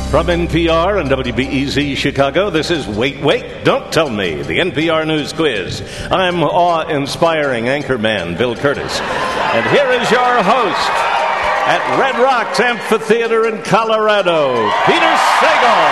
From NPR and WBEZ Chicago, this is Wait, Wait, Don't Tell Me, the NPR News Quiz. I'm awe-inspiring anchorman Bill Curtis. And here is your host at Red Rocks Amphitheater in Colorado, Peter Sagal.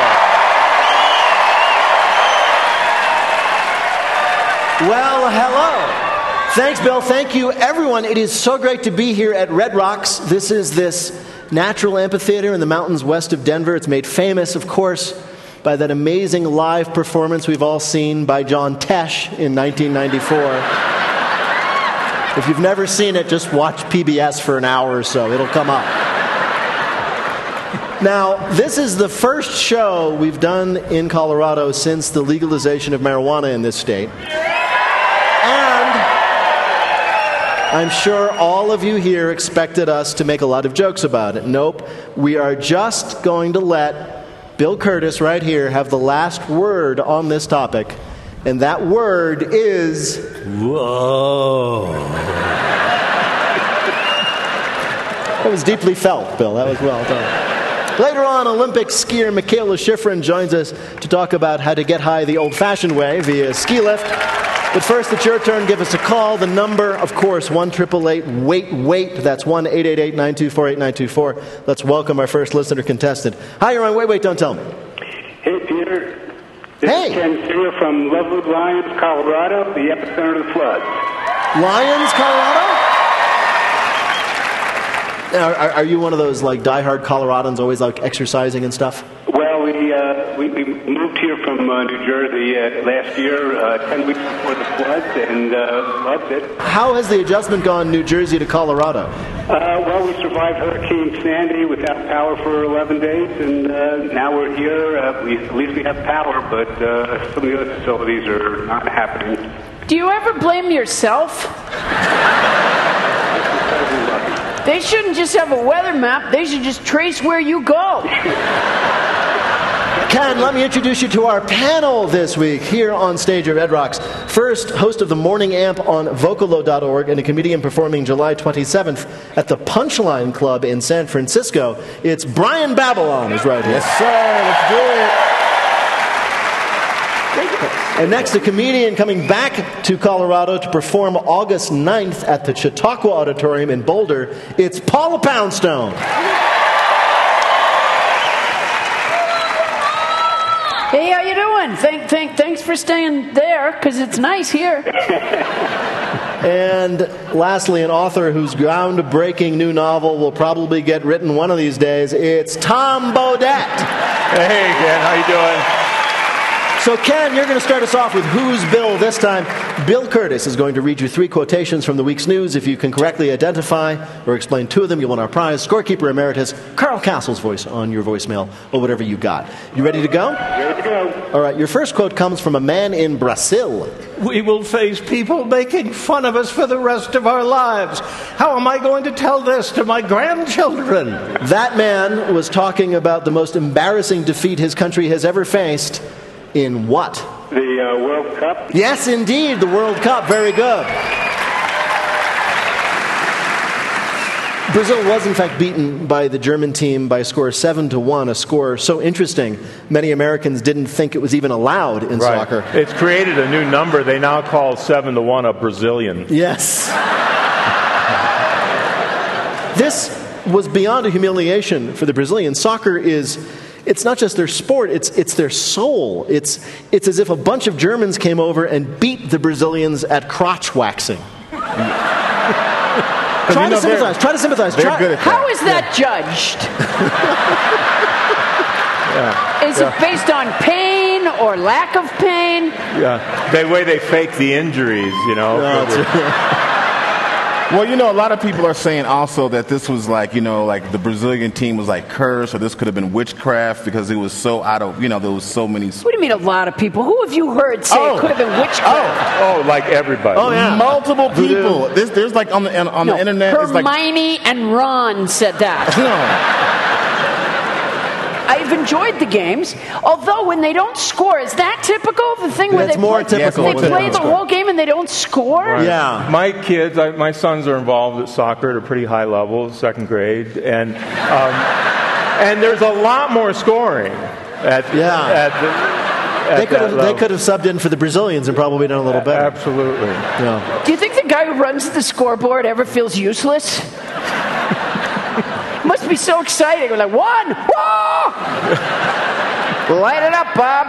Well, hello. Thanks, Bill. Thank you, everyone. It is so great to be here at Red Rocks. This is this natural amphitheater in the mountains west of Denver. It's made famous, of course, by that amazing live performance we've all seen by John Tesh in 1994. If you've never seen it, just watch PBS for an hour or so. It'll come up. Now, this is the first show we've done in Colorado since the legalization of marijuana in this state. I'm sure all of you here expected us to make a lot of jokes about it. Nope. We are just going to let Bill Curtis right here have the last word on this topic. And that word is... Whoa. That was deeply felt, Bill. That was well done. Later on, Olympic skier Mikaela Shiffrin joins us to talk about how to get high the old-fashioned way via ski lift. But first, it's your turn. Give us a call. The number, of course, 1-888-WAIT-WAIT. That's 1-888-924-8924. Let's welcome our first listener contestant. Hi, you're on Wait, Wait, Don't Tell Me. Hey, Peter. This is Ken Singer from Lovewood, Lyons, Colorado, the epicenter of the floods. Lyons, Colorado? Now, are you one of those, like, diehard Coloradans always, like, exercising and stuff? Well, we moved here from New Jersey last year, 10 weeks before the floods, and loved it. How has the adjustment gone, New Jersey to Colorado? Well, we survived Hurricane Sandy without power for 11 days, and now we're here. At least we have power, but some of the other facilities are not happening. Do you ever blame yourself? They shouldn't just have a weather map. They should just trace where you go. Ken, let me introduce you to our panel this week here on stage at Red Rocks. First, host of the Morning Amp on Vocalo.org and a comedian performing July 27th at the Punchline Club in San Francisco. It's Brian Babylon is right here. Yes, sir. Let's do it. And next, a comedian coming back to Colorado to perform August 9th at the Chautauqua Auditorium in Boulder. It's Paula Poundstone. Hey, how you doing? Thanks for staying there, because it's nice here. And lastly, an author whose groundbreaking new novel will probably get written one of these days. It's Tom Bodett. Hey, Ken, how you doing? So, Ken, you're going to start us off with Who's Bill this time. Bill Curtis is going to read you 3 quotations from the week's news. If you can correctly identify or explain 2 of them, you'll win our prize. Scorekeeper Emeritus, Carl Castle's voice on your voicemail, or whatever you got. You ready to go? Ready to go. All right, your first quote comes from a man in Brazil. We will face people making fun of us for the rest of our lives. How am I going to tell this to my grandchildren? That man was talking about the most embarrassing defeat his country has ever faced. In what? The World Cup? Yes, indeed, the World Cup. Very good. Brazil was, in fact, beaten by the German team by a score 7-1, a score so interesting, many Americans didn't think it was even allowed in soccer. It's created a new number. They now call 7-1 a Brazilian. Yes. This was beyond a humiliation for the Brazilians. Soccer is... It's not just their sport, it's their soul. It's as if a bunch of Germans came over and beat the Brazilians at crotch waxing. Try to sympathize. They're good at that. How is that judged? Is it based on pain or lack of pain? Yeah, the way they fake the injuries, you know. Well, you know, a lot of people are saying also that this was like, you know, like the Brazilian team was like cursed, or this could have been witchcraft because it was so out of, you know, there was so many. What do you mean a lot of people? Who have you heard say it could have been witchcraft? Oh, like everybody. Oh, yeah. Multiple people. There's like on the internet. Hermione and Ron said that. I've enjoyed the games, although when they don't score, is that typical? The thing where they play the whole game and they don't score? Right. Yeah. My kids, my sons are involved at soccer at a pretty high level, 2nd grade, and And there's a lot more scoring They could have subbed in for the Brazilians and probably done a little better. Absolutely. Yeah. Do you think the guy who runs the scoreboard ever feels useless? Must be so exciting. We're like, 1, whoa! Light it up, Bob.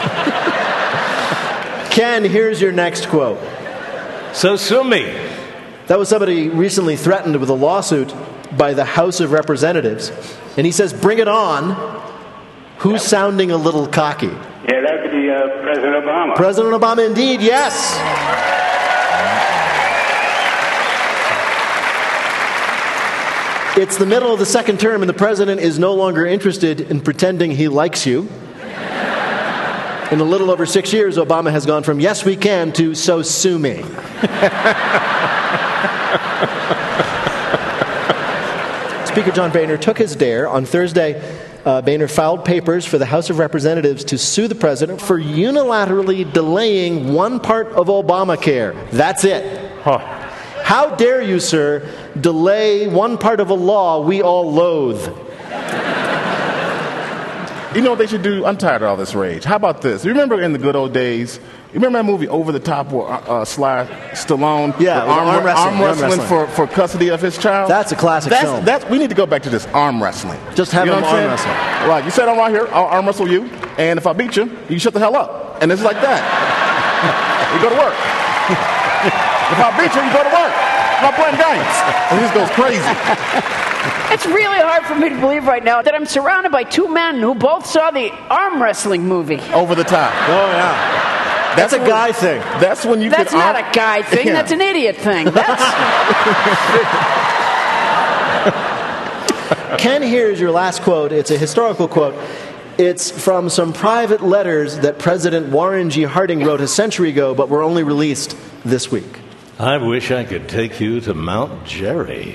Ken, here's your next quote. So sue me. That was somebody recently threatened with a lawsuit by the House of Representatives. And he says, bring it on. Who's sounding a little cocky? Yeah, that would be President Obama. President Obama, indeed, yes. It's the middle of the second term, and the president is no longer interested in pretending he likes you. In a little over 6 years, Obama has gone from yes, we can to so sue me. Speaker John Boehner took his dare. On Thursday, Boehner filed papers for the House of Representatives to sue the president for unilaterally delaying one part of Obamacare. That's it. Huh. How dare you, sir, delay one part of a law we all loathe? You know what they should do? I'm tired of all this rage. How about this? You remember in the good old days, you remember that movie Over the Top where Sly Stallone arm wrestling for custody of his child? That's a classic film. We need to go back to this arm wrestling. Just have him arm wrestle. Right, you sit on right here, I'll arm wrestle you, and if I beat you, you shut the hell up. And it's like that. You go to work. If I beat you, you go to work. I'm not playing games. And he just goes crazy. It's really hard for me to believe right now that I'm surrounded by two men who both saw the arm wrestling movie. Over the Top. Oh, yeah. That's a guy thing. That's when you That's not a guy thing. Yeah. That's an idiot thing. Ken, here's your last quote. It's a historical quote. It's from some private letters that President Warren G. Harding wrote a century ago, but were only released this week. I wish I could take you to Mount Jerry.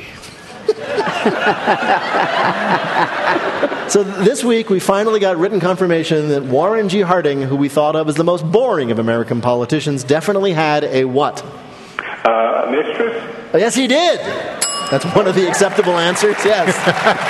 So this week, we finally got written confirmation that Warren G. Harding, who we thought of as the most boring of American politicians, definitely had a what? A mistress? Oh, yes, he did. That's one of the acceptable answers, yes.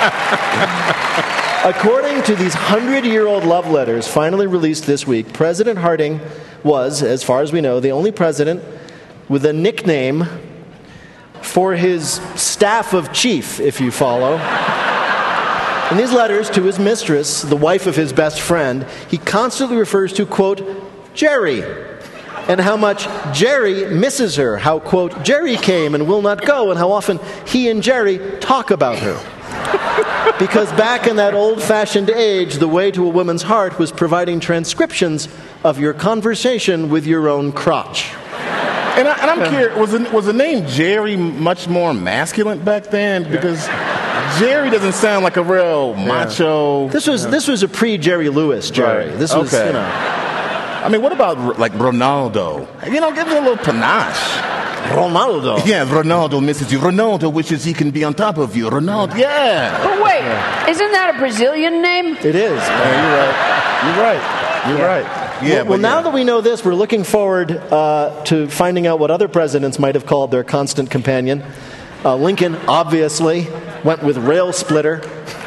According to these 100-year-old love letters finally released this week, President Harding was, as far as we know, the only president with a nickname for his staff of chief, if you follow. In these letters to his mistress, the wife of his best friend, he constantly refers to, quote, Jerry, and how much Jerry misses her, how, quote, Jerry came and will not go, and how often he and Jerry talk about her. Because back in that old-fashioned age, the way to a woman's heart was providing transcriptions of your conversation with your own crotch. And I'm curious, was the name Jerry much more masculine back then? Because Jerry doesn't sound like a real macho. This was a pre-Jerry Lewis Jerry. Right. This was, okay. I mean, what about like Ronaldo? You know, give it a little panache. Ronaldo. Yeah, Ronaldo misses you. Ronaldo wishes he can be on top of you. Ronaldo, yeah. But wait, isn't that a Brazilian name? It is. Yeah, you're right. Yeah, well, now that we know this, we're looking forward to finding out what other presidents might have called their constant companion. Lincoln, obviously, went with rail splitter.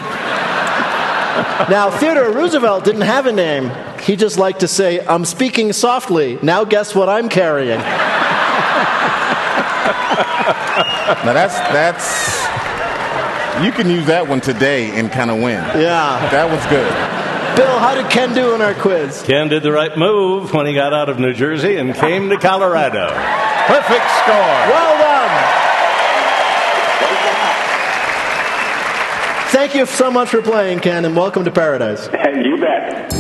Now, Theodore Roosevelt didn't have a name. He just liked to say, I'm speaking softly. Now guess what I'm carrying. Now that's you can use that one today and kind of win. Yeah. That was good. Bill, how did Ken do in our quiz? Ken did the right move when he got out of New Jersey and came to Colorado. Perfect score. Well done. Thank you so much for playing, Ken, and welcome to Paradise. You bet.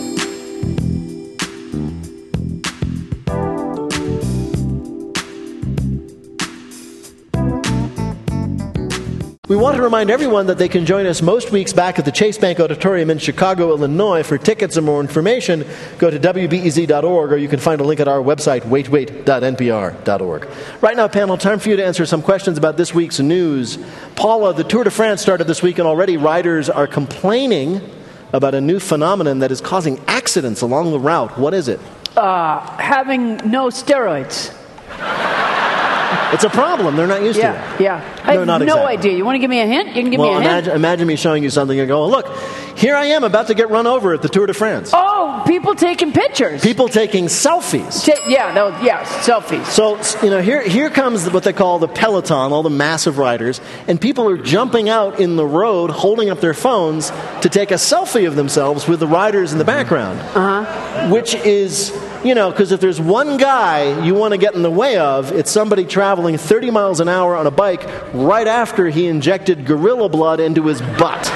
We want to remind everyone that they can join us most weeks back at the Chase Bank Auditorium in Chicago, Illinois. For tickets and more information, go to WBEZ.org, or you can find a link at our website, waitwait.npr.org. Right now, panel, time for you to answer some questions about this week's news. Paula, the Tour de France started this week, and already riders are complaining about a new phenomenon that is causing accidents along the route. What is it? Having no steroids. It's a problem. They're not used to it. Yeah. I have no exactly. idea. You want to give me a hint? You can give me a hint. Imagine me showing you something and go, oh, look, here I am about to get run over at the Tour de France. Oh, people taking pictures. People taking selfies. Selfies. So, here comes what they call the peloton, all the massive riders, and people are jumping out in the road, holding up their phones to take a selfie of themselves with the riders in the background. Which is, because if there's one guy you want to get in the way of, it's somebody traveling 30 miles an hour on a bike right after he injected gorilla blood into his butt.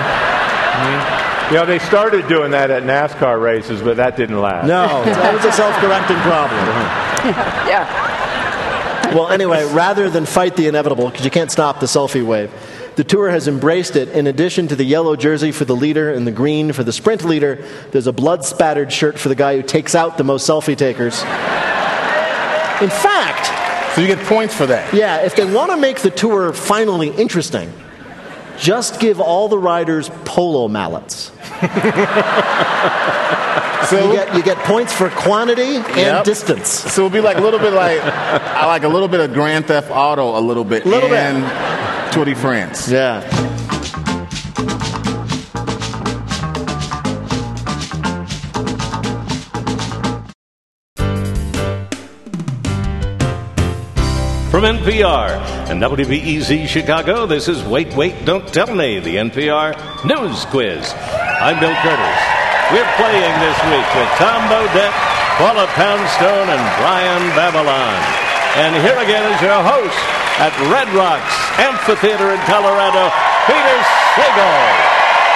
They started doing that at NASCAR races, but that didn't last. No, that was a self-correcting problem. Well, anyway, rather than fight the inevitable, because you can't stop the selfie wave, the Tour has embraced it. In addition to the yellow jersey for the leader and the green for the sprint leader, there's a blood-spattered shirt for the guy who takes out the most selfie takers. In fact... So you get points for that? Yeah, if they want to make the Tour finally interesting, just give all the riders polo mallets. So you get points for quantity and distance. So it'll be like a little bit like a little bit of Grand Theft Auto, a little bit. Tour de France. Yeah. From NPR and WBEZ Chicago, this is Wait, Wait, Don't Tell Me, the NPR News Quiz. I'm Bill Curtis. We're playing this week with Tom Bodett, Paula Poundstone, and Brian Babylon. And here again is your host at Red Rocks Amphitheater in Colorado, Peter Sagal.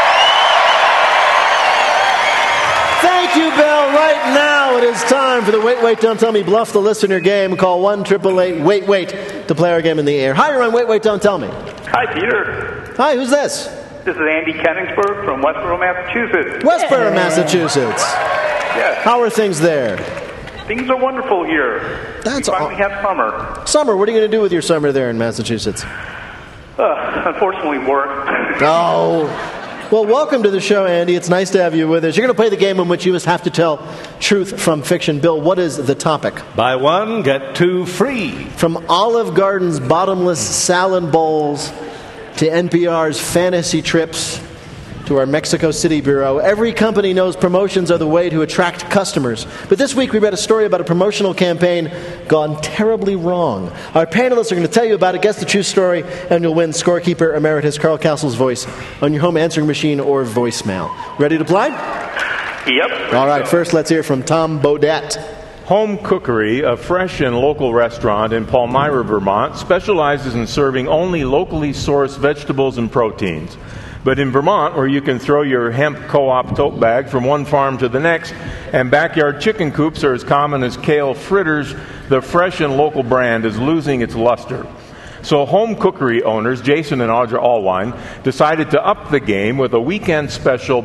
Thank you, Bill. Right now it is time for the Wait, Wait, Don't Tell Me Bluff the Listener game. Call 1-888-WAIT-WAIT to play our game in the air. Hi, you're on Wait, Wait, Don't Tell Me. Hi, Peter. Hi, who's this? This is Andy Kenningsburg from Westborough, Massachusetts. Westborough, Massachusetts. Yes. How are things there? Things are wonderful here. We finally have summer. Summer, what are you going to do with your summer there in Massachusetts? Unfortunately, work. Oh. Well, welcome to the show, Andy. It's nice to have you with us. You're going to play the game in which you must have to tell truth from fiction. Bill, what is the topic? Buy one, get two free. From Olive Garden's bottomless salad bowls to NPR's fantasy trips to our Mexico City bureau, every company knows promotions are the way to attract customers. But this week we read a story about a promotional campaign gone terribly wrong. Our panelists are going to tell you about it, guess the true story, and you'll win Scorekeeper Emeritus Carl Castle's voice on your home answering machine or voicemail. Ready to play? Yep. All right, first let's hear from Tom Bodett. Home Cookery, a fresh and local restaurant in Palmyra, Vermont, specializes in serving only locally sourced vegetables and proteins. But in Vermont, where you can throw your hemp co-op tote bag from one farm to the next, and backyard chicken coops are as common as kale fritters, the fresh and local brand is losing its luster. So Home Cookery owners, Jason and Audra Allwine, decided to up the game with a weekend special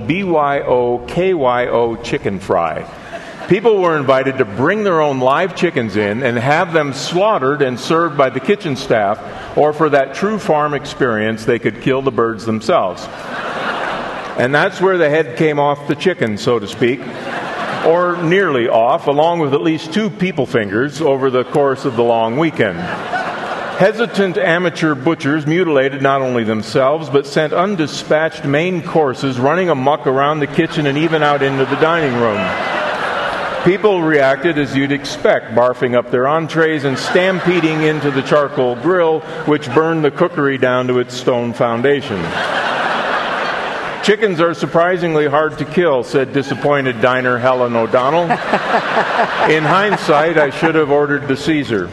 BYO-KYO chicken fry. People were invited to bring their own live chickens in and have them slaughtered and served by the kitchen staff, or for that true farm experience, they could kill the birds themselves. And that's where the head came off the chicken, so to speak, or nearly off, along with at least 2 people fingers over the course of the long weekend. Hesitant amateur butchers mutilated not only themselves, but sent undispatched main courses running amok around the kitchen and even out into the dining room. People reacted as you'd expect, barfing up their entrees and stampeding into the charcoal grill, which burned the cookery down to its stone foundation. Chickens are surprisingly hard to kill, said disappointed diner Helen O'Donnell. In hindsight, I should have ordered the Caesar.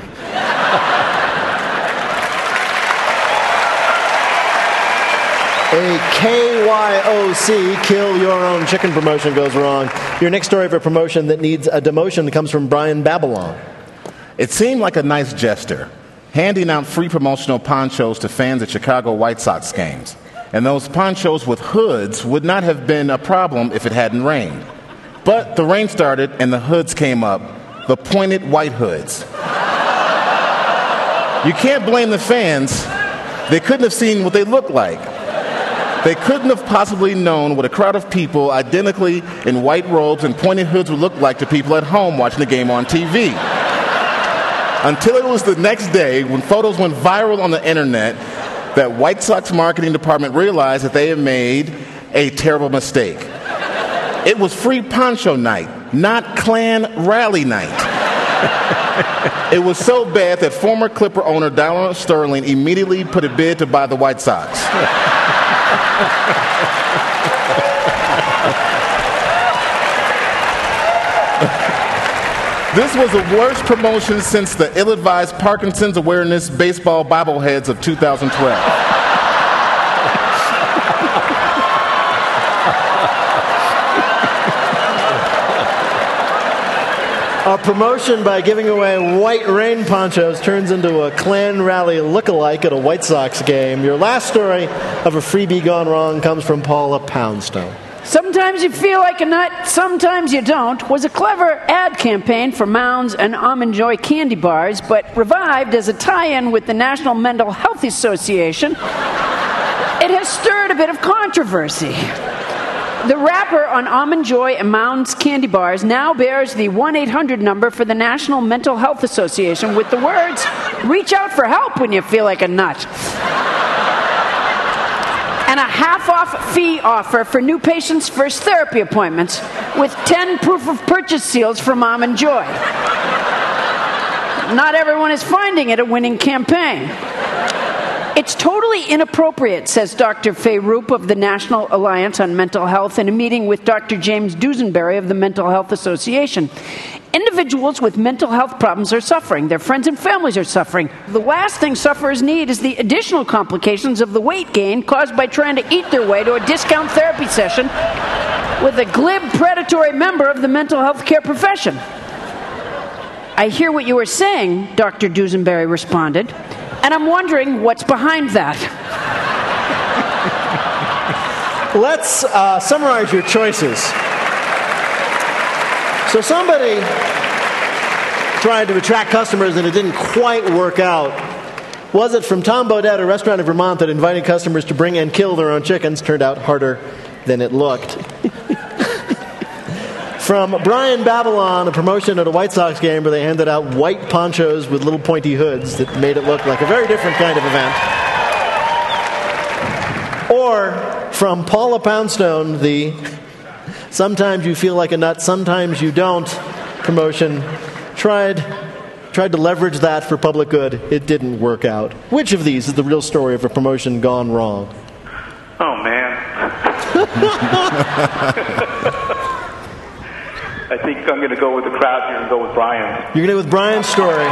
A KYOC, kill your own chicken promotion goes wrong. Your next story of a promotion that needs a demotion comes from Brian Babylon. It seemed like a nice gesture, handing out free promotional ponchos to fans at Chicago White Sox games. And those ponchos with hoods would not have been a problem if it hadn't rained. But the rain started and the hoods came up, the pointed white hoods. You can't blame the fans. They couldn't have seen what they looked like. They couldn't have possibly known what a crowd of people identically in white robes and pointed hoods would look like to people at home watching the game on TV. Until it was the next day, when photos went viral on the internet, that White Sox marketing department realized that they had made a terrible mistake. It was free poncho night, not Klan rally night. It was so bad that former Clipper owner Donald Sterling immediately put a bid to buy the White Sox. This was the worst promotion since the ill-advised Parkinson's Awareness Baseball Bobbleheads of 2012. A promotion by giving away white rain ponchos turns into a Klan rally look-alike at a White Sox game. Your last story of a freebie gone wrong comes from Paula Poundstone. Sometimes you feel like a nut, sometimes you don't, was a clever ad campaign for Mounds and Almond Joy candy bars, but revived as a tie-in with the National Mental Health Association. It has stirred a bit of controversy. The wrapper on Almond Joy and Mounds candy bars now bears the 1-800 number for the National Mental Health Association with the words, "Reach out for help when you feel like a nut." And a half-off fee offer for new patients' first therapy appointments with 10 proof-of-purchase seals from Almond Joy. Not everyone is finding it a winning campaign. It's totally inappropriate, says Dr. Faye Roop of the National Alliance on Mental Health in a meeting with Dr. James Dusenberry of the Mental Health Association. Individuals with mental health problems are suffering. Their friends and families are suffering. The last thing sufferers need is the additional complications of the weight gain caused by trying to eat their way to a discount therapy session with a glib, predatory member of the mental health care profession. I hear what you are saying, Dr. Dusenberry responded, and I'm wondering what's behind that. Let's summarize your choices. So somebody tried to attract customers and it didn't quite work out. Was it from Tom Bodette, a restaurant in Vermont that invited customers to bring and kill their own chickens? Turned out harder than it looked. From Brian Babylon, a promotion at a White Sox game where they handed out white ponchos with little pointy hoods that made it look like a very different kind of event. Or from Paula Poundstone, the "Sometimes you feel like a nut, sometimes you don't" promotion. Tried to leverage that for public good. It didn't work out. Which of these is the real story of a promotion gone wrong? Oh, man. I think I'm going to go with the crowd here and go with Brian. You're going to go with Brian's story.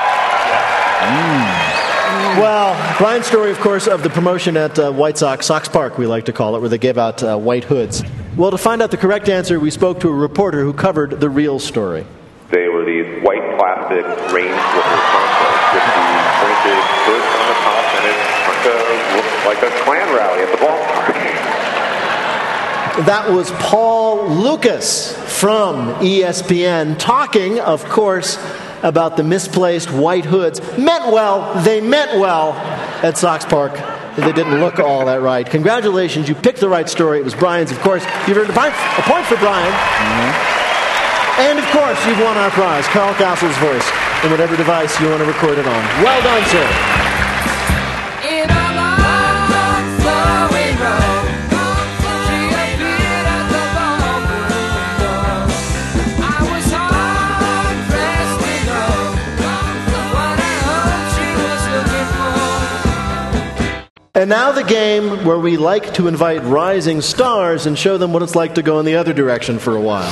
Well, Brian's story, of course, of the promotion at White Sox Park, we like to call it, where they gave out white hoods. Well, to find out the correct answer, we spoke to a reporter who covered the real story. They were these white plastic rain slipper ponchos with the pointed hoods on the top, and it looked like a Klan rally at the ballpark. That was Paul Lucas from ESPN talking, of course, about the misplaced white hoods. Meant well, they meant well at Sox Park. They didn't look all that right. Congratulations, you picked the right story. It was Brian's, of course. You've earned a point for Brian. Mm-hmm. And, of course, you've won our prize, Carl Castle's voice, in whatever device you want to record it on. Well done, sir. And now the game where we like to invite rising stars and show them what it's like to go in the other direction for a while.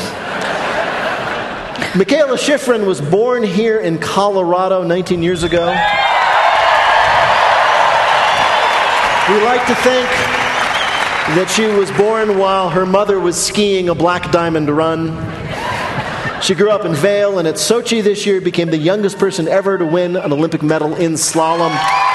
Mikaela Shiffrin was born here in Colorado 19 years ago. We like to think that she was born while her mother was skiing a Black Diamond run. She grew up in Vail and at Sochi this year became the youngest person ever to win an Olympic medal in slalom.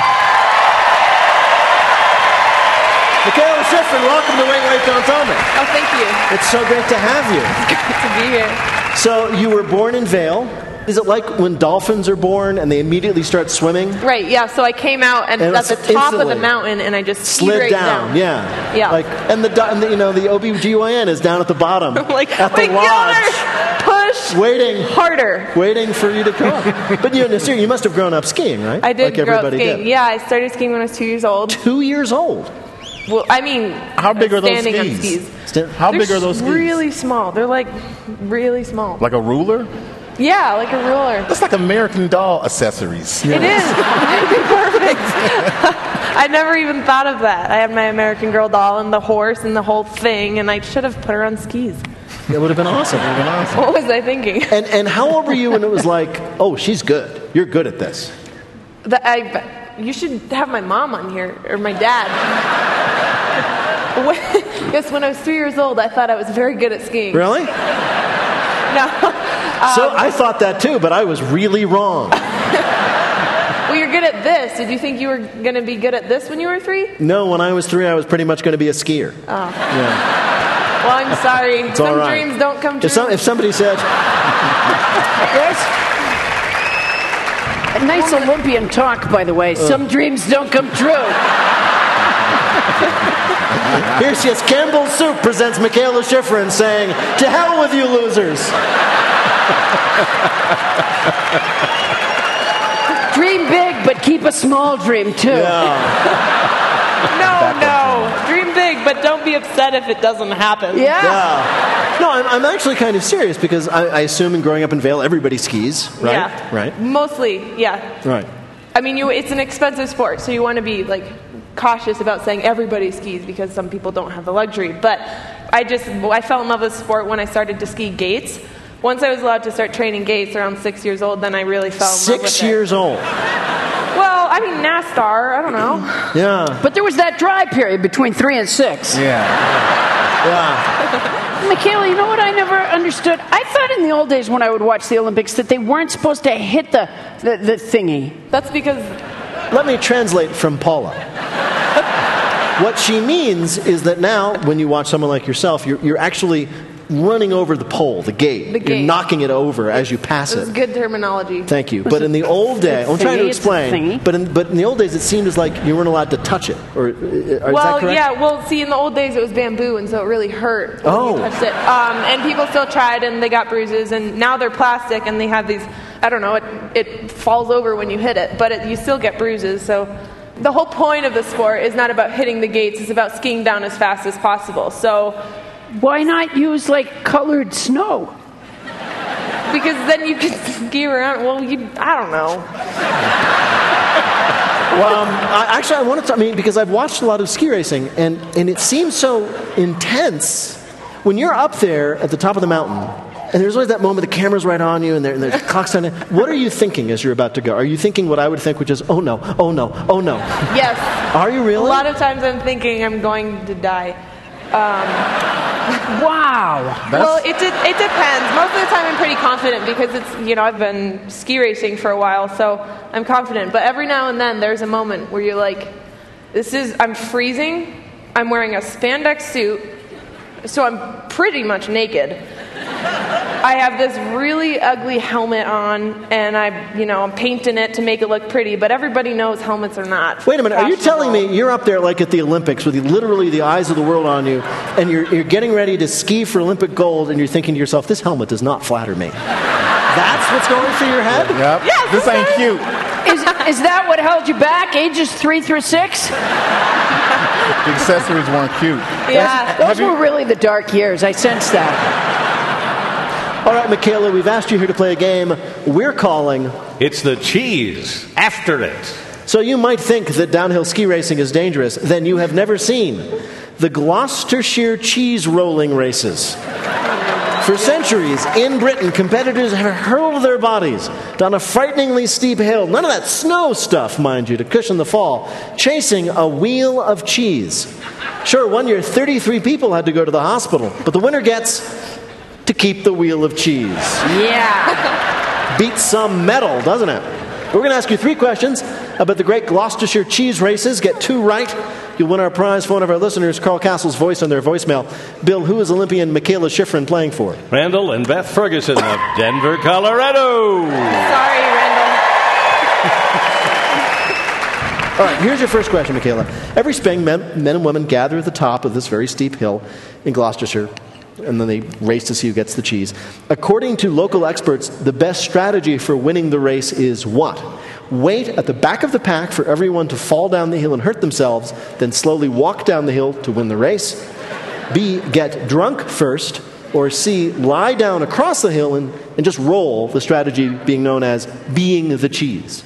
Mikaela Shiffrin, welcome to Wait, Wait, Don't Tell Me. Oh, thank you. It's so great to have you. It's great to be here. So you were born in Vail. Is it like when dolphins are born and they immediately start swimming? Right, yeah. So I came out and at the top of the mountain and I just slid right down. Yeah. Yeah. Like, and the OBGYN is down at the bottom. Like, at the lodge. Push waiting harder. Waiting for you to come up. But you must have grown up skiing, right? I did like grow up everybody skiing. did. Yeah, I started skiing when I was 2 years old. 2 years old? Well, I mean, how big are those standing skis? on skis. How big are those skis? Really small. They're like really small. Like a ruler? Yeah, like a ruler. That's like American Doll accessories. It is. Perfect. I never even thought of that. I had my American Girl doll and the horse and the whole thing, and I should have put her on skis. It would have been awesome. What was I thinking? And how old were you when it was like, oh, she's good. You're good at this? You should have my mom on here, or my dad. Yes, when I was 3 years old, I thought I was very good at skiing. Really? No. So I thought that too, but I was really wrong. Well, you're good at this. Did you think you were going to be good at this when you were 3? No, when I was 3, I was pretty much going to be a skier. Oh. Yeah. Well, I'm sorry. It's Some all right. dreams don't come true. If somebody said... Yes? A nice Olympian talk, by the way. Some dreams don't come true. Here she is. Campbell's Soup presents Michaela Schifrin saying, to hell with you losers. Dream big, but keep a small dream, too. No. Dream big, but don't be upset if it doesn't happen. Yeah. No, I'm actually kind of serious because I assume in growing up in Vail, everybody skis, right? Yeah. Right? Mostly, yeah. Right. I mean, it's an expensive sport, so you want to be, cautious about saying everybody skis because some people don't have the luxury. But I fell in love with sport when I started to ski gates. Once I was allowed to start training gates around 6 years old, then I really fell in love with it. 6 years old. Well, I mean, NASCAR, I don't know. Yeah. But there was that dry period between 3 and 6. Yeah. Michaela, you know what I never understood? I thought in the old days when I would watch the Olympics that they weren't supposed to hit the thingy. That's because... Let me translate from Paula. What she means is that now, when you watch someone like yourself, you're actually running over the pole, the gate. You're knocking it over as you pass it. That's good terminology. Thank you. But in the old days, I'm trying to explain. But in the old days, it seemed as like you weren't allowed to touch it. Or is that correct? Yeah. Well, see, in the old days, it was bamboo, and so it really hurt when you touched it. And people still tried, and they got bruises. And now they're plastic, and they have these. I don't know. It falls over when you hit it, but you still get bruises. So. The whole point of the sport is not about hitting the gates, it's about skiing down as fast as possible. So why not use colored snow? Because then you can ski around. Well, I don't know. Well, I wanted to, because I've watched a lot of ski racing, and it seems so intense when you're up there at the top of the mountain. And there's always that moment, the camera's right on you, and the clock's on it. What are you thinking as you're about to go? Are you thinking what I would think, which is, oh no, oh no, oh no? Yes. Are you really? A lot of times I'm thinking I'm going to die. Wow. Well, it depends. Most of the time I'm pretty confident because I've been ski racing for a while, so I'm confident. But every now and then there's a moment where you're like, I'm freezing, I'm wearing a spandex suit, so I'm pretty much naked. I have this really ugly helmet on, and I'm painting it to make it look pretty, but everybody knows helmets are not. Wait a minute, are you telling me you're up there like at the Olympics with literally the eyes of the world on you, and you're getting ready to ski for Olympic gold, and you're thinking to yourself, this helmet does not flatter me? That's what's going through your head? Yep. Yes, this ain't cute. Is that what held you back, ages 3 through 6? The accessories weren't cute. Yeah. Those were really the dark years. I sensed that. All right, Michaela, we've asked you here to play a game we're calling... It's the cheese after it. So you might think that downhill ski racing is dangerous. Then you have never seen the Gloucestershire cheese rolling races. For centuries, in Britain, competitors have hurled their bodies down a frighteningly steep hill, none of that snow stuff, mind you, to cushion the fall, chasing a wheel of cheese. Sure, one year 33 people had to go to the hospital, but the winner gets to keep the wheel of cheese. Yeah. Beats some metal, doesn't it? We're going to ask you 3 questions about the great Gloucestershire cheese races. Get 2 right, you'll win our prize for one of our listeners, Carl Castle's voice on their voicemail. Bill, who is Olympian Michaela Schifrin playing for? Randall and Beth Ferguson of Denver, Colorado. Sorry, Randall. All right, here's your first question, Michaela. Every spring, men and women gather at the top of this very steep hill in Gloucestershire, and then they race to see who gets the cheese. According to local experts, the best strategy for winning the race is what? Wait at the back of the pack for everyone to fall down the hill and hurt themselves, then slowly walk down the hill to win the race. B, get drunk first. Or C, lie down across the hill and just roll, the strategy being known as being the cheese.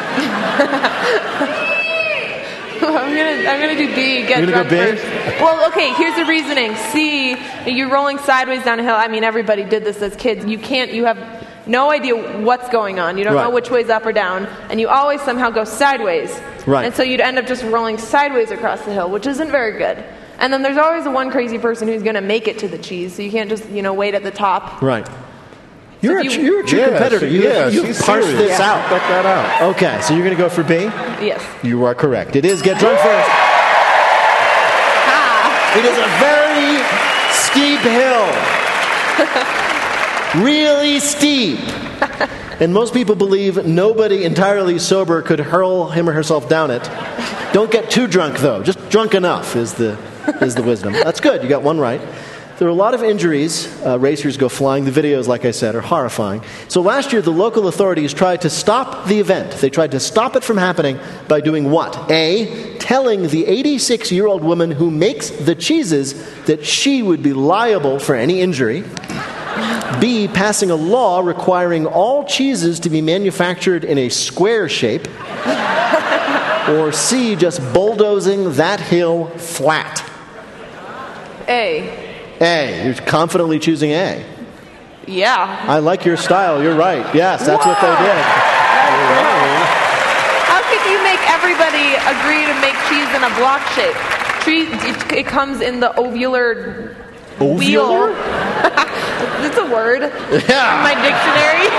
I'm gonna do B. Get drunk first. Well, okay. Here's the reasoning. C, you're rolling sideways down a hill. I mean, everybody did this as kids. You have no idea what's going on. You don't know which way's up or down, and you always somehow go sideways. Right. And so you'd end up just rolling sideways across the hill, which isn't very good. And then there's always the one crazy person who's gonna make it to the cheese. So you can't just wait at the top. Right. You're a true competitor. You parsed this out. Check that out. Okay, so you're going to go for B? Yes. You are correct. It is get drunk first. It is a very steep hill. Really steep. And most people believe nobody entirely sober could hurl him or herself down it. Don't get too drunk, though. Just drunk enough is the wisdom. That's good. You got 1 right. There are a lot of injuries. Racers go flying. The videos, like I said, are horrifying. So last year, the local authorities tried to stop the event. They tried to stop it from happening by doing what? A, telling the 86-year-old woman who makes the cheeses that she would be liable for any injury. B, passing a law requiring all cheeses to be manufactured in a square shape. Or C, just bulldozing that hill flat. A. You're confidently choosing A. Yeah. I like your style. You're right. Yes, that's what they did. How could you make everybody agree to make cheese in a block shape? It comes in the ovular wheel. It's a word. Yeah. In my dictionary.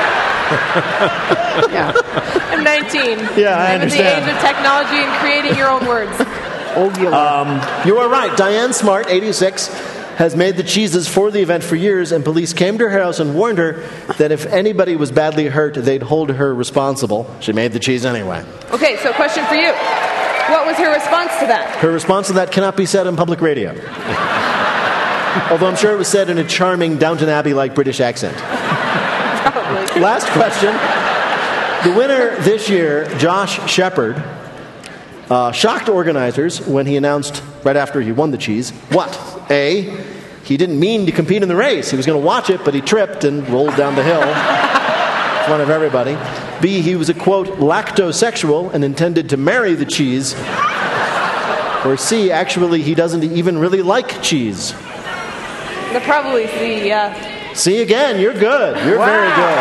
I'm 19. Yeah, I I'm in the understand. age of technology and creating your own words. You are right. Diane Smart, 86, has made the cheeses for the event for years, and police came to her house and warned her that if anybody was badly hurt, they'd hold her responsible. She made the cheese anyway. Okay, so question for you. What was her response to that? Her response to that cannot be said on public radio. Although I'm sure it was said in a charming Downton Abbey-like British accent. Probably. Last question. The winner this year, Josh Shepard, shocked organizers when he announced right after he won the cheese, what? A, he didn't mean to compete in the race. He was going to watch it, but he tripped and rolled down the hill in front of everybody. B, he was a, quote, lactosexual and intended to marry the cheese. Or C, actually, he doesn't even really like cheese. Probably C, yeah. C again, you're good. You're very good.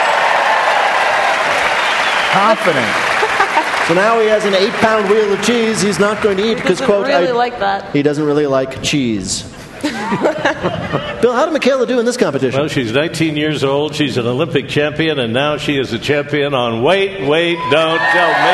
Confident. So now he has an 8-pound wheel of cheese he's not going to eat because, quote, he doesn't really like cheese. Bill, how did Michaela do in this competition? Well, she's 19 years old. She's an Olympic champion, and now she is a champion on Wait, Don't Tell Me.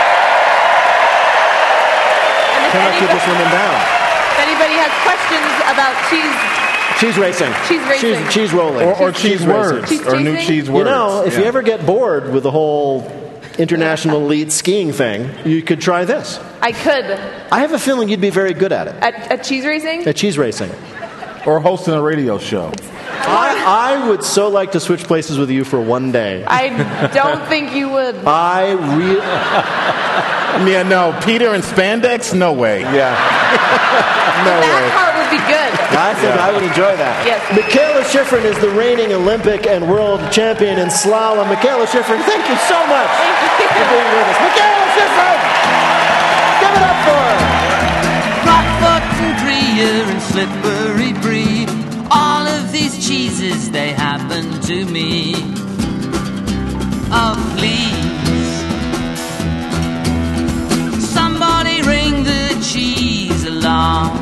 Cannot keep this woman down. If anybody has questions about cheese racing. Cheese rolling. Or cheese words. Cheese Or new chasing? cheese words. You know, if you ever get bored with the whole international elite skiing thing, you could try this. I could. I have a feeling you'd be very good at it. At cheese racing? At cheese racing. Or hosting a radio show. I would so like to switch places with you for one day. I don't think you would. Yeah, no. Peter in spandex? No way. Yeah. That part would be good. I think I would enjoy that. Yes. Michaela Schifrin is the reigning Olympic and world champion in slalom. Michaela Schifrin, thank you so much for being with us. Michaela Schifrin! Give it up for her! Rockfoot and Gruyere and Slippery Brie, all of these cheeses, they happen to me. Oh, please, somebody ring the cheese alarm.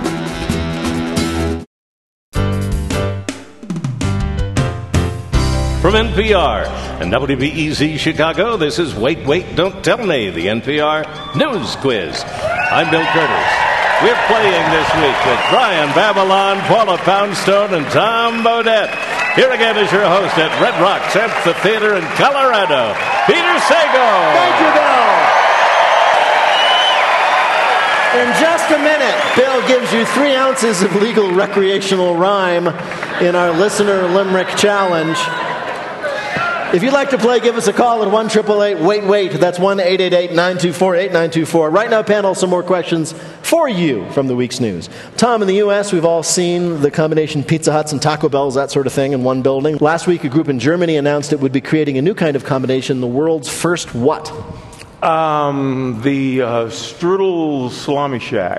From NPR and WBEZ Chicago, this is Wait, Wait, Don't Tell Me, the NPR News Quiz. I'm Bill Curtis. We're playing this week with Brian Babylon, Paula Poundstone, and Tom Bodett. Here again is your host at Red Rocks Amphitheater in Colorado, Peter Sagal. Thank you, Bill. In just a minute, Bill gives you 3 ounces of legal recreational rhyme in our Listener Limerick Challenge. If you'd like to play, give us a call at 1-888-WAIT-WAIT. That's 1-888-924-8924. Right now, panel, some more questions for you from the week's news. Tom, in the U.S., we've all seen the combination Pizza Huts and Taco Bells, that sort of thing, in one building. Last week, a group in Germany announced it would be creating a new kind of combination, the world's first what? The Strudel Salami Shack.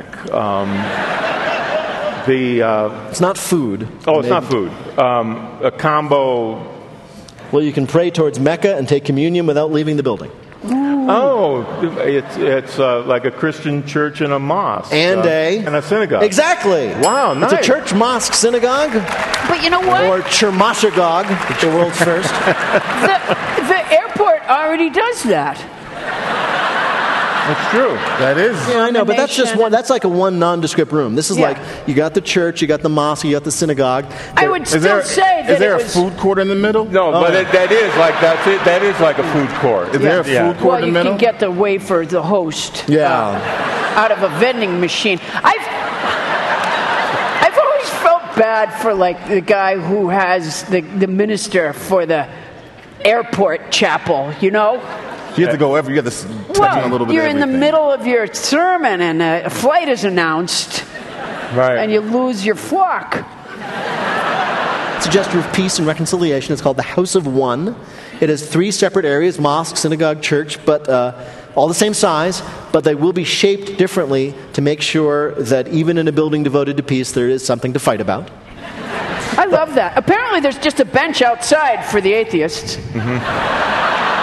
It's not food. Oh, it's not food. A combo. Well, you can pray towards Mecca and take communion without leaving the building. Oh, it's like a Christian church and a mosque. And a synagogue. Exactly. Wow, nice. It's a church, mosque, synagogue. But you know what? Or Chermashagog, the world's first. The airport already does that. That's true. That is. Yeah, I know, but that's just one. That's like a one nondescript room. This is like you got the church, you got the mosque, you got the synagogue. I would still say that is there a food court in the middle? No, but that is like that's it. That is like a food court. Is there a food court in the middle? You can get the wafer, the host, out of a vending machine. I've always felt bad for like the guy who has the minister for the airport chapel. You know. You have to go every. You have to touch on a little bit. You're in the middle of your sermon, and a flight is announced, right? And you lose your flock. It's a gesture of peace and reconciliation. It's called the House of One. It has 3 separate areas: mosque, synagogue, church, but all the same size. But they will be shaped differently to make sure that even in a building devoted to peace, there is something to fight about. I love that. Apparently, there's just a bench outside for the atheists. Mm-hmm.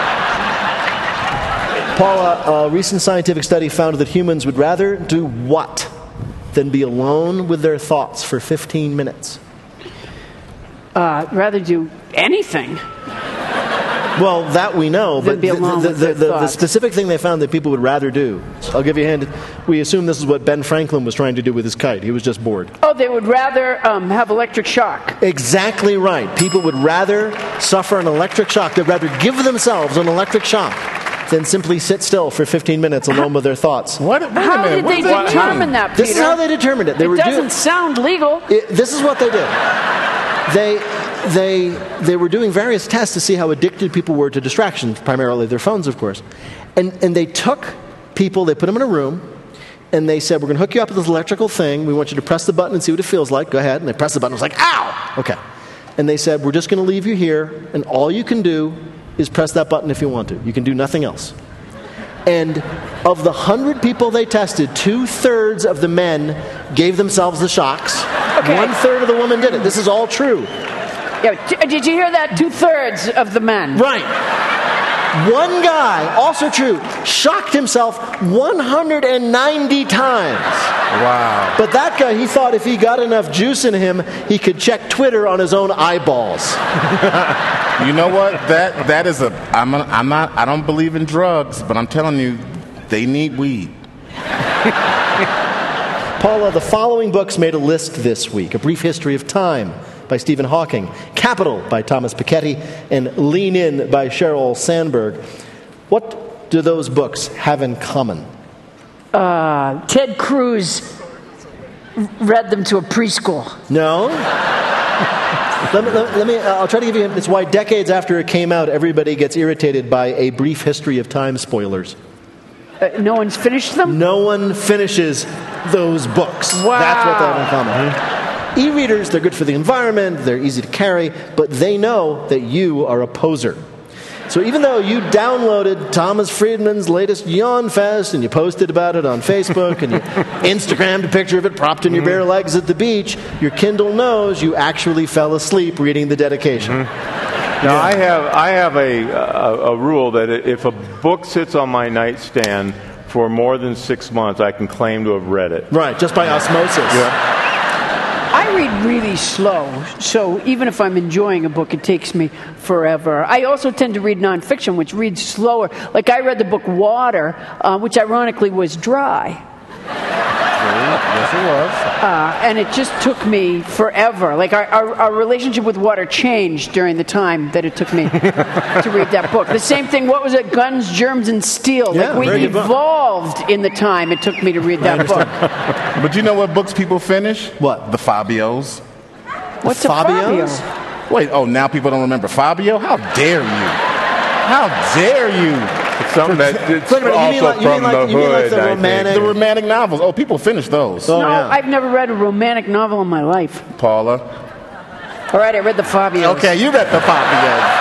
Paula, a recent scientific study found that humans would rather do what than be alone with their thoughts for 15 minutes? Rather do anything. Well, that we know, but the specific thing they found that people would rather do, I'll give you a hint, we assume this is what Ben Franklin was trying to do with his kite. He was just bored. Oh, they would rather have electric shock. Exactly right. People would rather suffer an electric shock. They'd rather give themselves an electric shock than simply sit still for 15 minutes alone with their thoughts. How did they determine that, Peter? This is how they determined it. It doesn't sound legal. This is what they did. They were doing various tests to see how addicted people were to distractions, primarily their phones, of course. And they took people, they put them in a room, and they said, we're going to hook you up with this electrical thing. We want you to press the button and see what it feels like. Go ahead. And they pressed the button. It was like, ow! Okay. And they said, we're just going to leave you here, and all you can do is press that button if you want to. You can do nothing else. And of the 100 people they tested, 2/3 of the men gave themselves the shocks. Okay. 1/3 of the women did it. This is all true. Yeah, did you hear that? 2/3 of the men. Right. One guy, also true, shocked himself 190 times. Wow. But that guy, he thought if he got enough juice in him, he could check Twitter on his own eyeballs. You know what? That is I don't believe in drugs, but I'm telling you, they need weed. Paula, the following books made a list this week: A Brief History of Time by Stephen Hawking, Capital by Thomas Piketty, and Lean In by Sheryl Sandberg. What do those books have in common? Ted Cruz read them to a preschool. No. Let me. I'll try to give you. It's why decades after it came out, everybody gets irritated by A Brief History of Time spoilers. No one's finished them? No one finishes those books. Wow. That's what they have in common. E-readers, they're good for the environment, they're easy to carry, but they know that you are a poser. So even though you downloaded Thomas Friedman's latest Yawn Fest and you posted about it on Facebook and you Instagrammed a picture of it propped in your bare legs at the beach, your Kindle knows you actually fell asleep reading the dedication. Mm-hmm. Now, I have a rule that if a book sits on my nightstand for more than 6 months, I can claim to have read it. Right, just by osmosis. Yeah. I read really slow, so even if I'm enjoying a book, it takes me forever. I also tend to read nonfiction, which reads slower. Like I read the book Water, which ironically was dry. Yes, it was. And it just took me forever. Like our relationship with water changed during the time that it took me to read that book. The same thing, what was it? Guns, Germs, and Steel. Yeah, like we very good book. evolved in the time it took me to read that book. But you know what books people finish? What? The Fabios. What's a Fabios? Fabio? Wait, now people don't remember Fabio? How dare you? How dare you? It's something that it's Wait a minute, also you mean from like the hood, the I romantic- The think. romantic novels. Oh, people finish those. Oh, No, yeah. I've never read a romantic novel in my life. Paula. All right, I read the Fabios. Okay, you read the Fabios.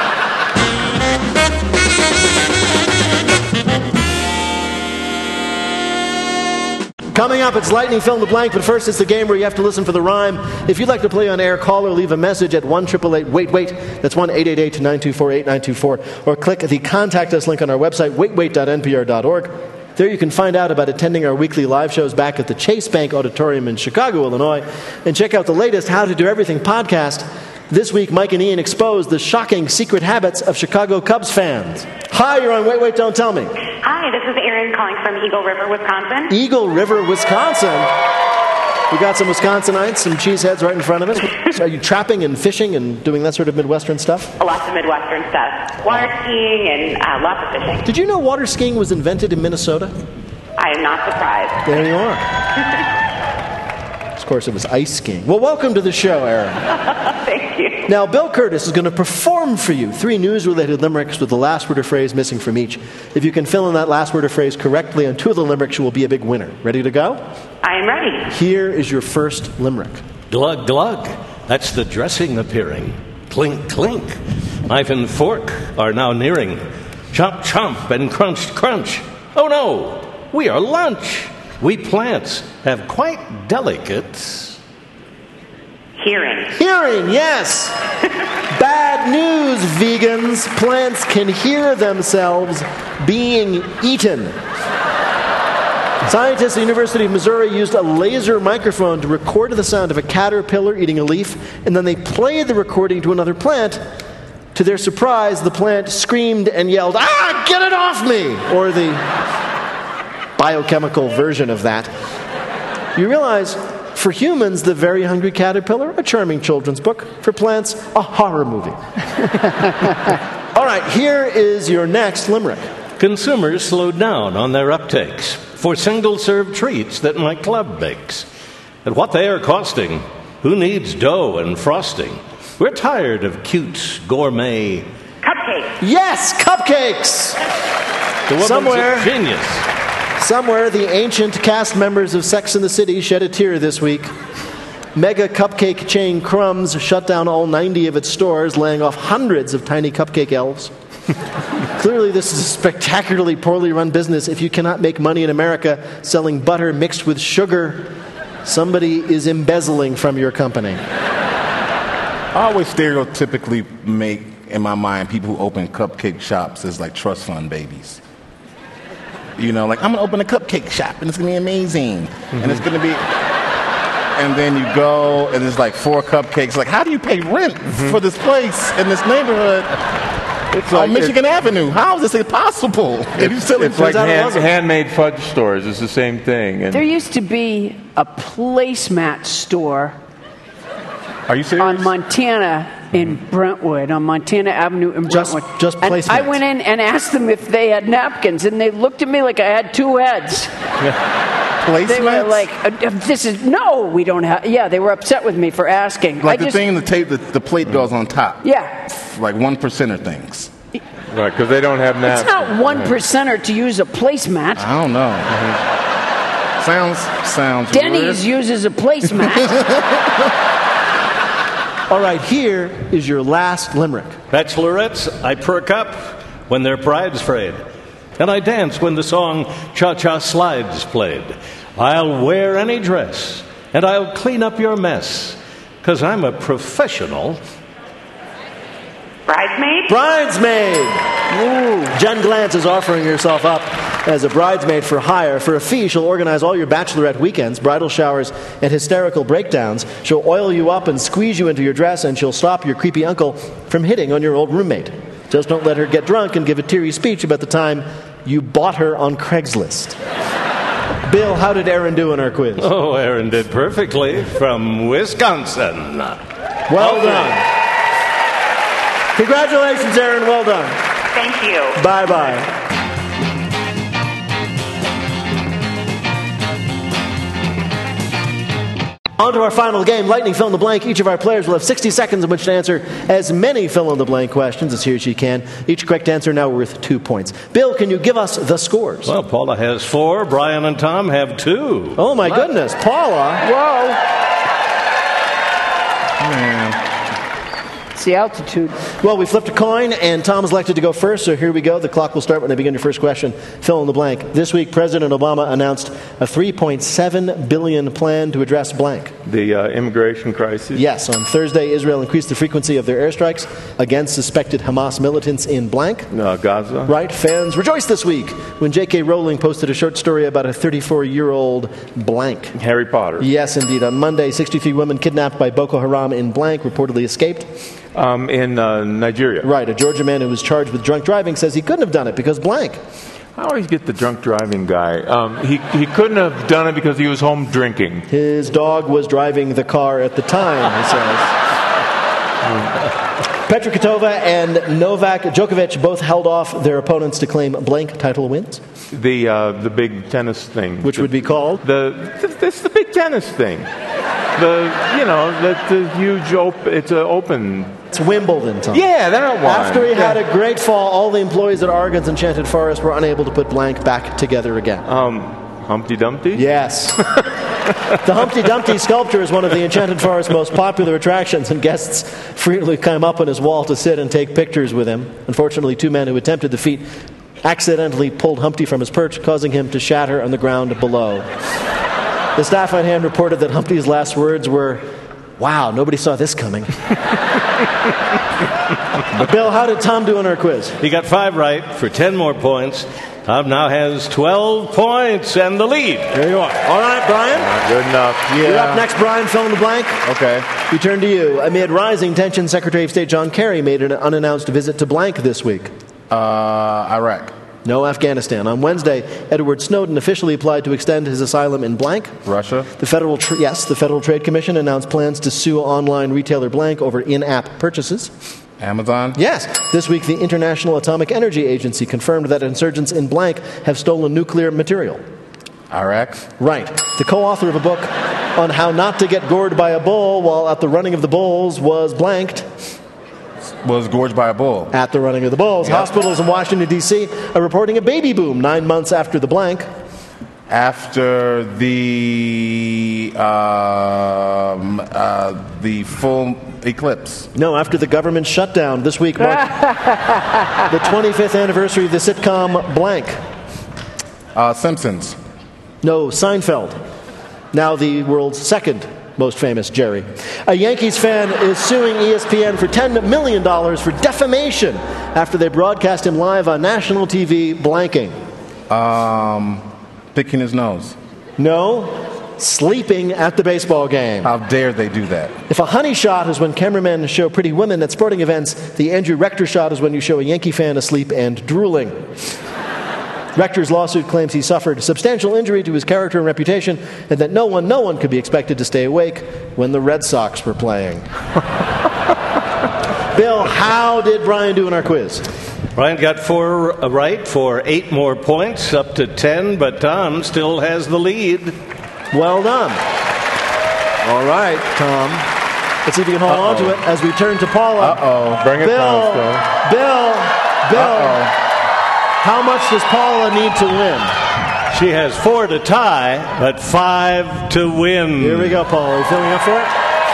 Coming up, it's Lightning Fill in the Blank, but first it's the game where you have to listen for the rhyme. If you'd like to play on air, call or leave a message at 1-888-WAIT-WAIT. That's 1-888-924-8924. Or click the Contact Us link on our website, waitwait.npr.org. There you can find out about attending our weekly live shows back at the Chase Bank Auditorium in Chicago, Illinois, and check out the latest How to Do Everything podcast. This week, Mike and Ian expose the shocking secret habits of Chicago Cubs fans. Hi, you're on Wait, Wait, Don't Tell Me. Hi, this is Erin calling from Eagle River, Wisconsin. Eagle River, Wisconsin. We got some Wisconsinites, some cheeseheads right in front of us. So are you trapping and fishing and doing that sort of Midwestern stuff? Lots of Midwestern stuff. Water skiing and lots of fishing. Did you know water skiing was invented in Minnesota? I am not surprised. There you are. Of course, it was ice skiing. Well, welcome to the show, Erin. Thank you. Now, Bill Curtis is going to perform for you 3 news-related limericks with the last word or phrase missing from each. If you can fill in that last word or phrase correctly on 2 of the limericks, you will be a big winner. Ready to go? I am ready. Here is your first limerick. Glug, glug. That's the dressing appearing. Clink, clink. Knife and fork are now nearing. Chomp, chomp, and crunch, crunch. Oh no, we are lunch. We plants have quite delicate... Hearing. Hearing, yes. Bad news, vegans. Plants can hear themselves being eaten. Scientists at the University of Missouri used a laser microphone to record the sound of a caterpillar eating a leaf, and then they played the recording to another plant. To their surprise, the plant screamed and yelled, "Ah, get it off me!" Or the biochemical version of that. You realize, for humans, The Very Hungry Caterpillar, a charming children's book. For plants, a horror movie. All right, here is your next limerick. Consumers slowed down on their uptakes for single-serve treats that my club bakes. At what they are costing, who needs dough and frosting? We're tired of cute gourmet... Cupcakes. Yes, cupcakes! The woman's Somewhere. a genius. Somewhere, the ancient cast members of Sex and the City shed a tear this week. Mega cupcake chain Crumbs shut down all 90 of its stores, laying off hundreds of tiny cupcake elves. Clearly, this is a spectacularly poorly run business. If you cannot make money in America selling butter mixed with sugar, somebody is embezzling from your company. I always stereotypically make, in my mind, people who open cupcake shops as like trust fund babies. You know, like, I'm going to open a cupcake shop, and it's going to be amazing. Mm-hmm. And it's going to be... And then you go, and there's like 4 cupcakes. Like, how do you pay rent for this place in this neighborhood? It's on Michigan Avenue. How is this possible? It's like handmade fudge stores. It's the same thing. And there used to be a placemat store. Are you serious? On Montana in Brentwood, on Montana Avenue in Brentwood. Just placemats. I went in and asked them if they had napkins, and they looked at me like I had 2 heads. Placemats? They were like, no, we don't have... Yeah, they were upset with me for asking. Like the thing, the plate goes on top. Yeah. Like 1%er things. Right, because they don't have napkins. It's not 1%er to use a placemat. I don't know. Sounds Denny's weird. uses a placemat. All right, here is your last limerick. Bachelorettes, I perk up when their pride's frayed. And I dance when the song Cha-Cha Slide's played. I'll wear any dress, and I'll clean up your mess, 'cause I'm a professional... Bridesmaid? Bridesmaid! Ooh, Jen Glantz is offering herself up as a bridesmaid for hire. For a fee, she'll organize all your bachelorette weekends, bridal showers, and hysterical breakdowns. She'll oil you up and squeeze you into your dress, and she'll stop your creepy uncle from hitting on your old roommate. Just don't let her get drunk and give a teary speech about the time you bought her on Craigslist. Bill, how did Aaron do in our quiz? Oh, Aaron did perfectly from Wisconsin. Well done. Congratulations, Aaron. Well done. Thank you. Bye-bye. On to our final game, Lightning Fill in the Blank. Each of our players will have 60 seconds in which to answer as many fill-in-the-blank questions as he or she can. Each correct answer now worth 2 points. Bill, can you give us the scores? Well, Paula has 4. Brian and Tom have 2. Oh, my goodness. Paula. Whoa. Man. It's the altitude. Well, we flipped a coin, and Tom is elected to go first, so here we go. The clock will start when I begin your first question. Fill in the blank. This week, President Obama announced a $3.7 billion plan to address blank. The immigration crisis. Yes, on Thursday, Israel increased the frequency of their airstrikes against suspected Hamas militants in blank. Gaza. Right. Fans rejoiced this week when J.K. Rowling posted a short story about a 34-year-old blank. Harry Potter. Yes, indeed. On Monday, 63 women kidnapped by Boko Haram in blank reportedly escaped. In Nigeria. Right. A Georgia man who was charged with drunk driving says he couldn't have done it because blank. I always get the drunk driving guy. He couldn't have done it because he was home drinking. His dog was driving the car at the time, he says. Petra Kvitova and Novak Djokovic both held off their opponents to claim blank title wins. The big tennis thing. Which would be called? It's the big tennis thing. The huge it's an open. It's Wimbledon, Tom. Yeah, that one. After he had a great fall, all the employees at Oregon's Enchanted Forest were unable to put blank back together again. Humpty Dumpty? Yes. The Humpty Dumpty sculpture is one of the Enchanted Forest's most popular attractions, and guests frequently climb up on his wall to sit and take pictures with him. Unfortunately, 2 men who attempted the feat accidentally pulled Humpty from his perch, causing him to shatter on the ground below. The staff on hand reported that Humpty's last words were, "Wow, nobody saw this coming." Bill, how did Tom do in our quiz? He got 5 right for 10 more points. Tom now has 12 points and the lead. There you are. All right, Brian. Not good enough. Yeah. You're up next, Brian. Fill in the blank. Okay. We turn to you. Amid rising tension, Secretary of State John Kerry made an unannounced visit to blank this week. Iraq. No, Afghanistan. On Wednesday, Edward Snowden officially applied to extend his asylum in blank. Russia. The Federal Trade Commission announced plans to sue online retailer blank over in-app purchases. Amazon. Yes. This week, the International Atomic Energy Agency confirmed that insurgents in blank have stolen nuclear material. Iraq. Right. The co-author of a book on how not to get gored by a bull while at the running of the bulls was blanked. Was gorged by a bull. At the running of the bulls. Yep. Hospitals in Washington, D.C. are reporting a baby boom 9 months after the blank. After the full eclipse. No, after the government shutdown. This week marked the 25th anniversary of the sitcom blank. Simpsons. No, Seinfeld. Now the world's second most famous Jerry. A Yankees fan is suing ESPN for $10 million for defamation after they broadcast him live on national TV blanking. Picking his nose. No, sleeping at the baseball game. How dare they do that? If a honey shot is when cameramen show pretty women at sporting events, the Andrew Rector shot is when you show a Yankee fan asleep and drooling. Rector's lawsuit claims he suffered substantial injury to his character and reputation, and that no one could be expected to stay awake when the Red Sox were playing. Bill, how did Brian do in our quiz? Brian got 4 right for 8 more points, up to 10, but Tom still has the lead. Well done. All right, Tom. Let's see if you can hold on to it as we turn to Paula. Bring it down, Bill. How much does Paula need to win? She has 4 to tie, but 5 to win. Here we go, Paula. Are you filling up for it?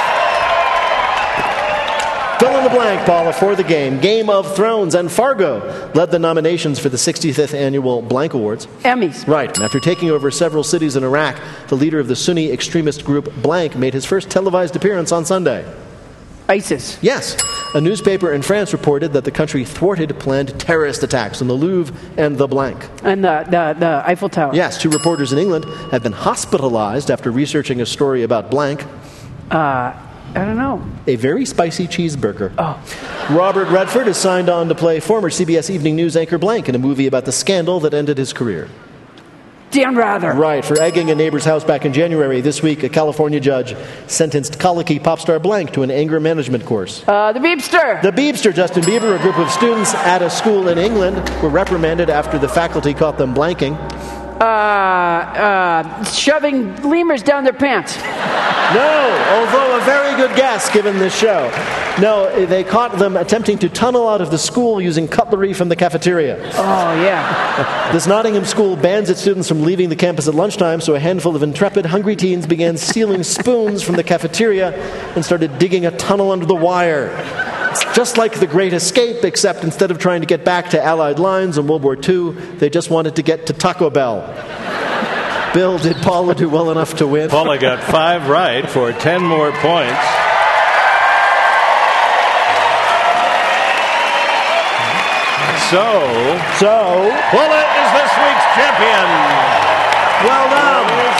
Fill in the blank, Paula, for the game. Game of Thrones and Fargo led the nominations for the 65th annual Blank Awards. Emmys. Right. And after taking over several cities in Iraq, the leader of the Sunni extremist group Blank made his first televised appearance on Sunday. ISIS. Yes. A newspaper in France reported that the country thwarted planned terrorist attacks on the Louvre and the blank. And the Eiffel Tower. Yes, 2 reporters in England have been hospitalized after researching a story about blank. I don't know. A very spicy cheeseburger. Oh. Robert Redford is signed on to play former CBS Evening News anchor blank in a movie about the scandal that ended his career. Dan Rather. Right, for egging a neighbor's house back in January. This week, a California judge sentenced colicky pop star blank to an anger management course. The Beebster. The Beebster, Justin Bieber, a group of students at a school in England, were reprimanded after the faculty caught them blanking. Shoving lemurs down their pants. No, although a very good guess given this show. No, they caught them attempting to tunnel out of the school using cutlery from the cafeteria. Oh, yeah. This Nottingham school bans its students from leaving the campus at lunchtime, so a handful of intrepid, hungry teens began stealing spoons from the cafeteria and started digging a tunnel under the wire. It's just like The Great Escape, except instead of trying to get back to Allied lines in World War II, they just wanted to get to Taco Bell. Bill, did Paula do well enough to win? Paula got 5 right for 10 more points. So Paula is this week's champion. Well done.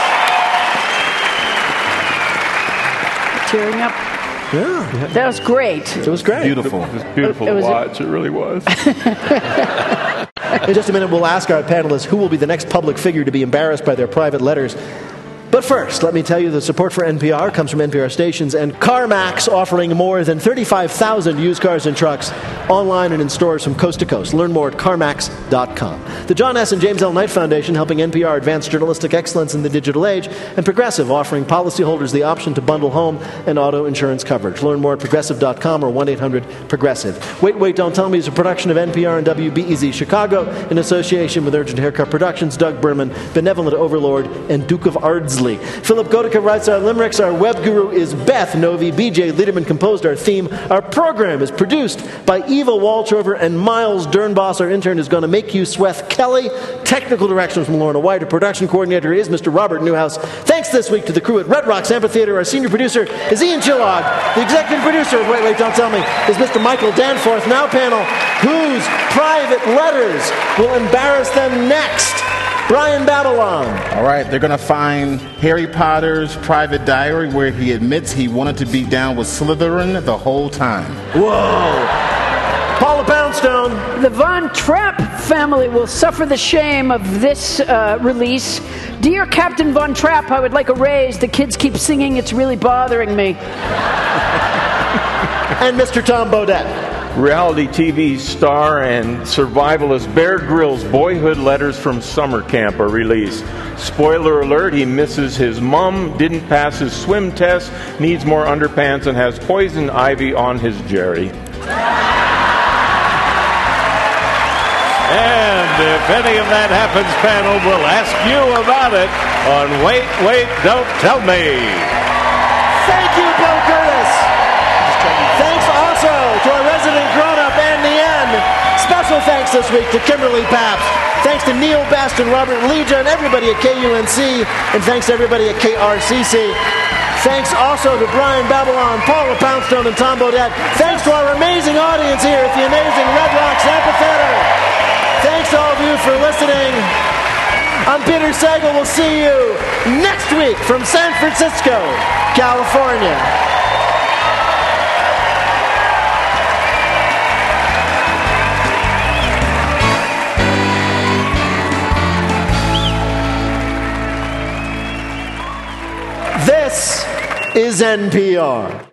Tearing up. Yeah. That was great. It was great. Beautiful. It was beautiful to watch. It really was. In just a minute, we'll ask our panelists who will be the next public figure to be embarrassed by their private letters. But first, let me tell you the support for NPR comes from NPR stations and CarMax, offering more than 35,000 used cars and trucks online and in stores from coast to coast. Learn more at CarMax.com. The John S. and James L. Knight Foundation, helping NPR advance journalistic excellence in the digital age, and Progressive, offering policyholders the option to bundle home and auto insurance coverage. Learn more at Progressive.com or 1-800-PROGRESSIVE. Wait, Don't Tell Me is a production of NPR and WBEZ Chicago in association with Urgent Haircut Productions, Doug Berman, Benevolent Overlord, and Duke of Ardsley. Philip Gotica writes our limericks. Our web guru is Beth Novi. BJ Liederman composed our theme. Our program is produced by Eva Walchover and Miles Dernbos. Our intern is going to make you sweat. Kelly. Technical direction from Lorna White. Our production coordinator is Mr. Robert Newhouse. Thanks this week to the crew at Red Rocks Amphitheater. Our senior producer is Ian Chillog. The executive producer of Wait, Don't Tell Me is Mr. Michael Danforth. Now, panel, whose private letters will embarrass them next? Brian Babylon. All right, they're going to find Harry Potter's private diary where he admits he wanted to be down with Slytherin the whole time. Whoa. Paula Poundstone. The Von Trapp family will suffer the shame of this release. Dear Captain Von Trapp, I would like a raise. The kids keep singing. It's really bothering me. And Mr. Tom Bodett. Reality TV star and survivalist Bear Grylls' boyhood letters from summer camp are released. Spoiler alert, he misses his mom, didn't pass his swim test, needs more underpants, and has poison ivy on his Jerry. And if any of that happens, panel, we'll ask you about it on Wait, Don't Tell Me. Thank you, Bill Curtis. Thanks also to our resident grown-up, Ann Nien. Special thanks this week to Kimberly Pabst. Thanks to Neil Best and Robert Legia and everybody at KUNC. And thanks to everybody at KRCC. Thanks also to Brian Babylon, Paula Poundstone, and Tom Bodett. Thanks to our amazing audience here at the amazing Red Rocks Amphitheater. Thanks to all of you for listening. I'm Peter Sagal. We'll see you next week from San Francisco, California. This is NPR.